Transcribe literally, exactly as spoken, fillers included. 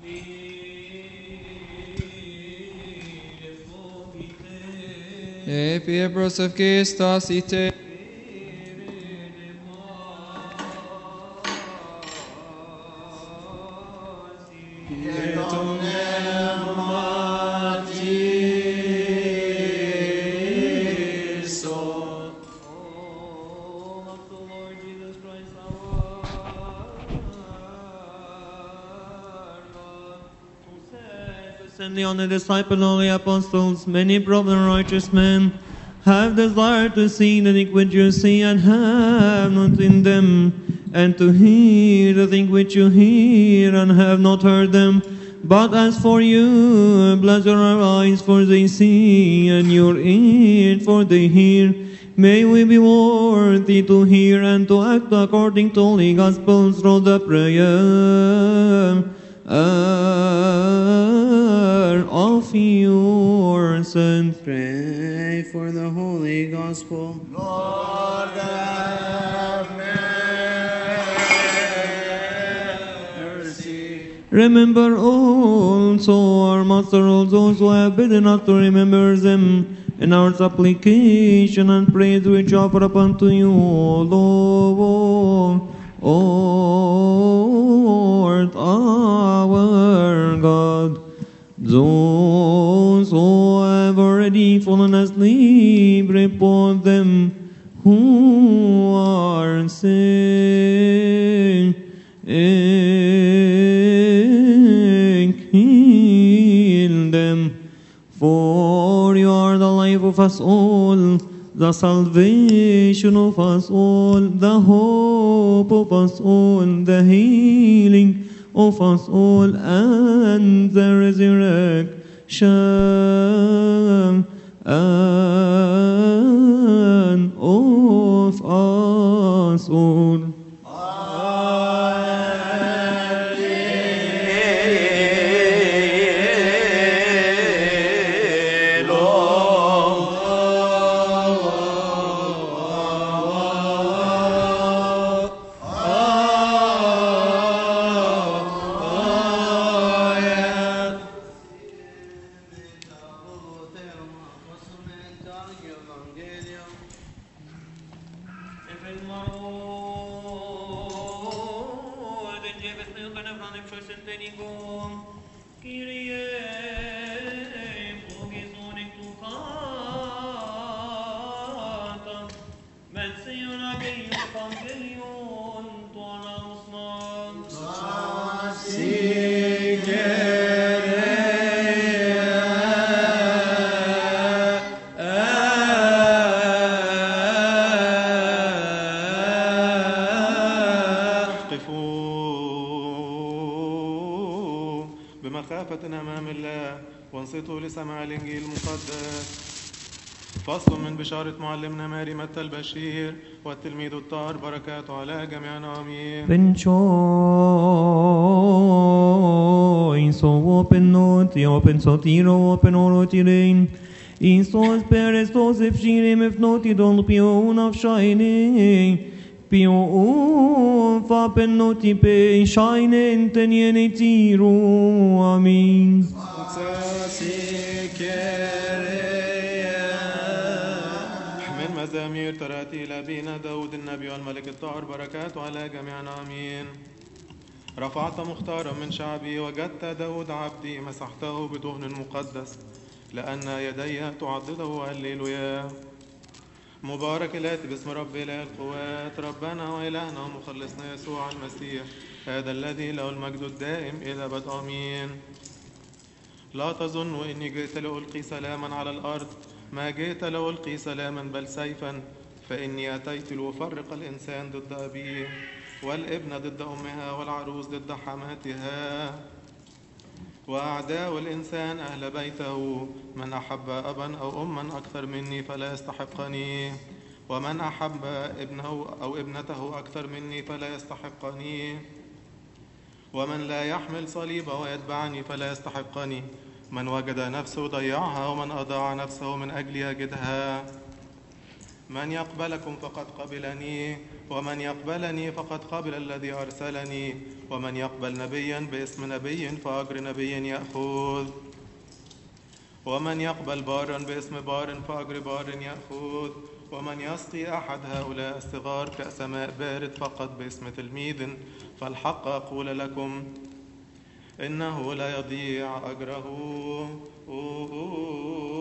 Epiebros of Kistas ite. And the only disciple of the apostles, many brother righteous men, have desired to see the thing which you see and have not in them, and to hear the thing which you hear and have not heard them. But as for you, blessed are our eyes, for they see, and your ears, for they hear. May we be worthy to hear and to act according to the gospel through the prayer of your Son. Pray for the Holy Gospel. Lord, have mercy. Remember also our Master, all those who have bidden us to remember them in our supplication and praise which offer up unto you, O Lord, Lord our God. Those who have already fallen asleep, report them who are sick. Heal them, for you are the life of us all, the salvation of us all, the hope of us all, the healing of us all, and the resurrection and of us all. فصل من بشارة معلمنا ماري متى البشير والتلميذ الطاهر بركاته على جميعنا آمين. Rejoice, O open not, open sotiro, open orotirein. Isos perestos efshirim if noti don pion of shining. Pion fa penoti pe shine teniene tiro. Amen. مزامير تراتيل أبينا داود النبي والملك الطاهر بركاته على جميعنا آمين. رفعت مختارا من شعبي وجدت داود عبدي مسحته بدهن مقدس لأن يدي تعضده هللويا. مبارك الآتي باسم رب إله القوات ربنا وإلهنا ومخلصنا يسوع المسيح هذا الذي له المجد الدائم إلى بدء آمين. لا تظنوا إني جئت لألقي سلاما على الأرض، ما جئت لألقي سلاما بل سيفا، فإني أتيت لأفرق الإنسان ضد أبيه والابن ضد أمها والعروس ضد حماتها وأعداء الإنسان أهل بيته. من أحب أبا أو أما أكثر مني فلا يستحقني، ومن أحب ابنه أو ابنته أكثر مني فلا يستحقني، ومن لا يحمل صليبه ويتبعني فلا يستحقني. من وجد نفسه ضيعها، ومن أضاع نفسه من أجلي يجدها. من يقبلكم فقد قبلني، ومن يقبلني فقد قبل الذي أرسلني، ومن يقبل نبيا باسم نبي فأجر نبي يأخذ، ومن يقبل بارا باسم بار فأجر بار يأخذ، ومن يسقي أحد هؤلاء الصغار كأس ماء بارد فقط باسم تلميذ، فالحق أقول لكم إنه لا يضيع أجره.